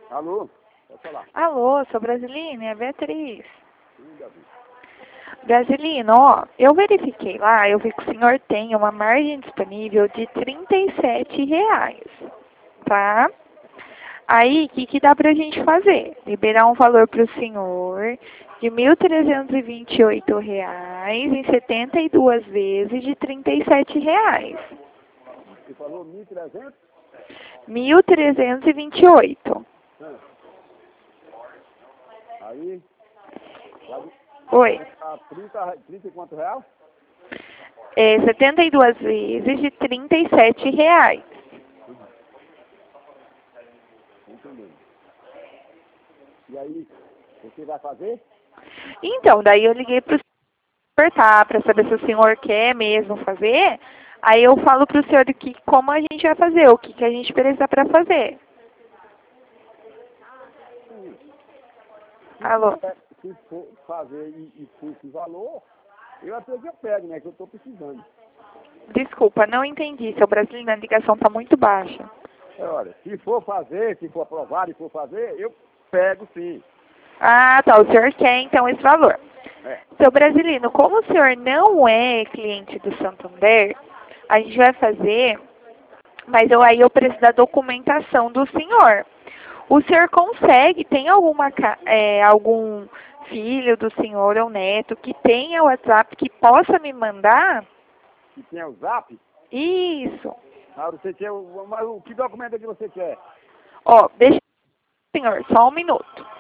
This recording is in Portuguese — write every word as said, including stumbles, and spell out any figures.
Alô? Pode falar. Alô, sou Brasilina, é a Beatriz. Sim, Davi. Brasilino, ó, eu verifiquei lá, eu vi que o senhor tem uma margem disponível de trinta e sete reais, tá? Aí, o que, que dá pra gente fazer? Liberar um valor pro senhor de mil trezentos e vinte e oito reais em setenta e duas vezes de trinta e sete reais. Você falou mil e trezentos? mil trezentos e vinte e oito. Ah. Aí, vai Oi. ficar trinta, trinta e quanto real? É setenta e duas vezes de trinta e sete reais. Entendeu? E aí, o que vai fazer? Então, daí eu liguei pro senhor, tá, para saber se o senhor quer mesmo fazer. Aí eu falo pro senhor que como a gente vai fazer, o que, que a gente precisa para fazer. Sim. Se Alô? quiser, se for fazer e, e for esse valor, eu até que eu pego, né? Que eu estou precisando. Desculpa, não entendi. Seu brasileiro, a ligação tá muito baixa. É, olha, se for fazer, se for aprovado e for fazer, eu pego sim. Ah, tá. O senhor quer então esse valor. É. Seu brasileiro, como o senhor não é cliente do Santander, a gente vai fazer, mas eu, aí eu preciso da documentação do senhor. O senhor consegue, tem alguma, ca- é, algum filho do senhor ou neto que tenha WhatsApp que possa me mandar? Se tem o zap, Isso. ah, você quer o, mas o que documento é que você quer? Ó, deixa, senhor, só um minuto.